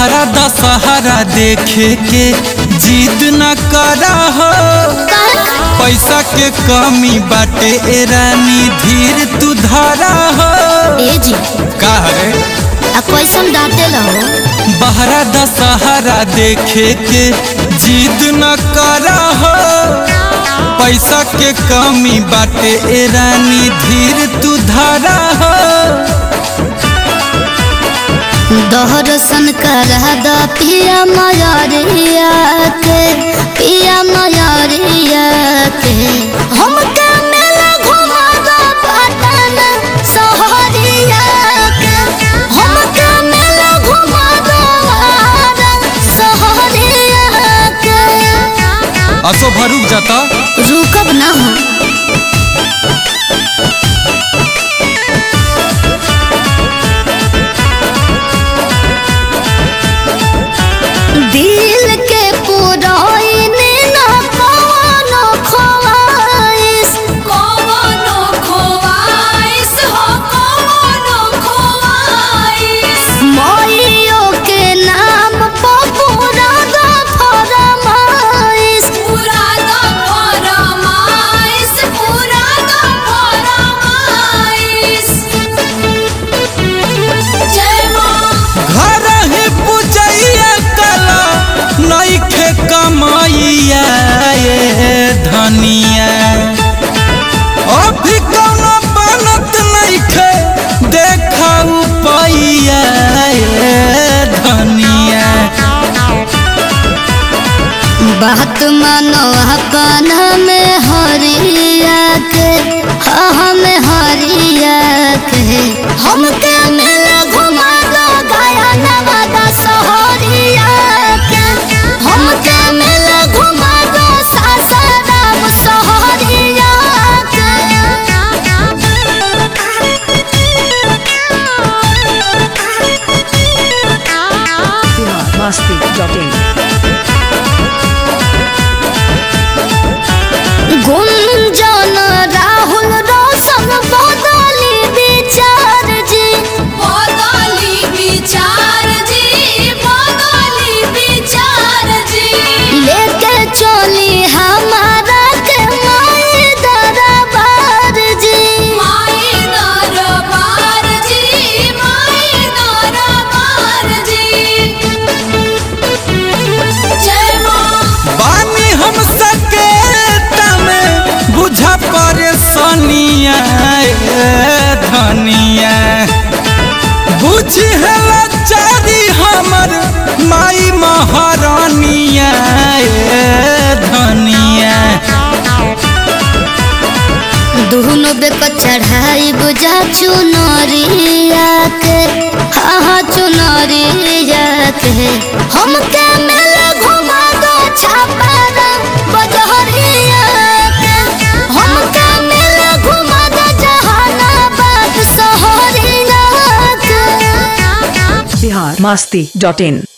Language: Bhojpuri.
बहरा दशहरा देखे के जिद न करा हो, पैसा के कमी बाटे ए रानी धीर तू धरा हो। ए जी का रे कैसन डांटे लो? बहरा दशहरा देखे के जिद न करा हो, पैसा के कमी बाटे ए रानी धीर तू धरा हो। दर्शन करा द पिया मयरिया के, पिया मयरिया के। हमके मेला घुमा द पटन सहरिया के, हमके मेला घुमा द सहरिया के। असो भरुक जाता रुकब ना हो। दिल के पुराइने ना कवनो ख्वाइश, कवनो ख्वाइश हो कवनो ख्वाइश। माइयों के नाम पर पूरा द फरमाइश। पूरा द फरमाइश, पूरा द फरमाइश। जय माँ घर ही पूजैया कला नइखे कमाइया ये धनिया, अभी कौनो बनत नइखे देखा पैया ये धनिया। बात मानो अपन में हरिया के, हमें हरिया के। हमके मेला घुमा दो गया नवादा सहरिया के, हमके मेला घुमा दो सासाराम सहरिया Masti.in गुंजन राहुल रोशन बदली विचार जी, बदली विचार जी, बदली विचार जी। लेके चली हमारा के माई दरबार जी। माई दरबार जी, माई दरबार जी। जय माँ बानी हम सकेता में बुझा परेशानिया ए धनिया, बुझी है लाचारी हमर माई महारानिया ए धनिया। दोनों बेक चढ़ाई बुझा चुनरिया के, हाँ चुनरिया के। हमके मेला घुमा दो छापारा बजहरिया के, हमके मेला घुमा दो जहानाबाद सहरिया के। Bihar Masti.in